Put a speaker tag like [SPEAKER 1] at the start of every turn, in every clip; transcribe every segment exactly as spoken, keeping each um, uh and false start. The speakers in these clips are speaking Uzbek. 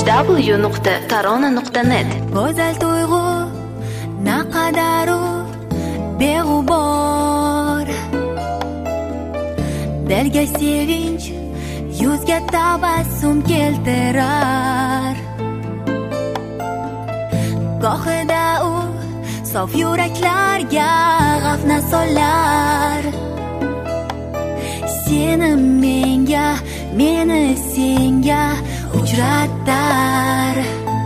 [SPEAKER 1] uch w nuqta tarona nuqta net.
[SPEAKER 2] Go'zal tuyg'u naqadaru beg'ubor, dilga sevinch, yuzga tabassum keltirar. Gohida u sof yuraklarga g'afna solar. Seni menga, meni senga uchratar.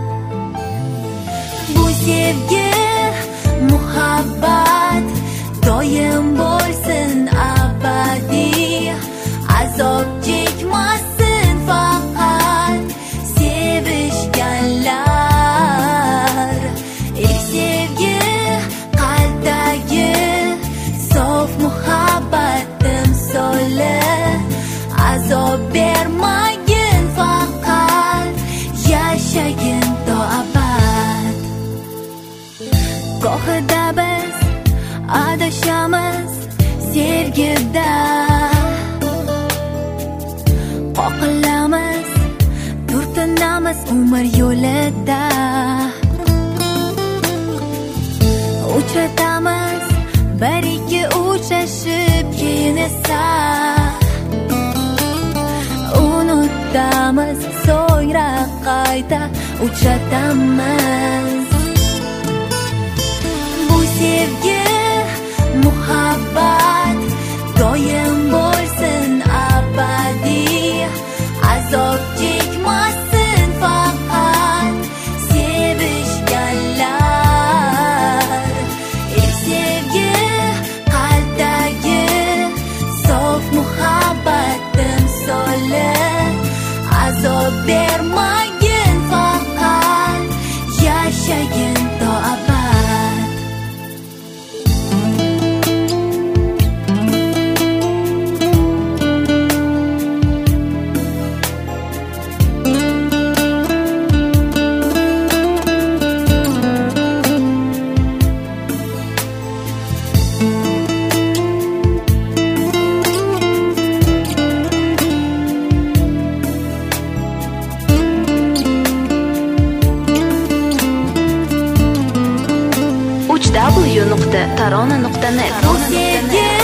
[SPEAKER 2] Bu sevgi, muhabbat doim bo'lsin abadiy. Azob chekmasin faqat sevishganlar. Ey sevgi, qalbdagi sof muhabbatim soli, azob bermagin faqat yashagin to abad. Gohida biz adashamiz sevgida, qoqilamiz, turtinamiz umr yo'lida. Uchratamiz, bir ikki uchrashib keyin esa unutamiz, so'ngra qayta uchratamiz. Bu sevgi, muhabbat doim bo'lsin abadiy. Azob chekmasin faqat sevishganlar. Ey sevgi, qalbdagi sof muhabbatim soli, azob bermagin faqat yashagin to abad.
[SPEAKER 1] w nuqta tarona nuqta net.
[SPEAKER 2] Bu sevgi,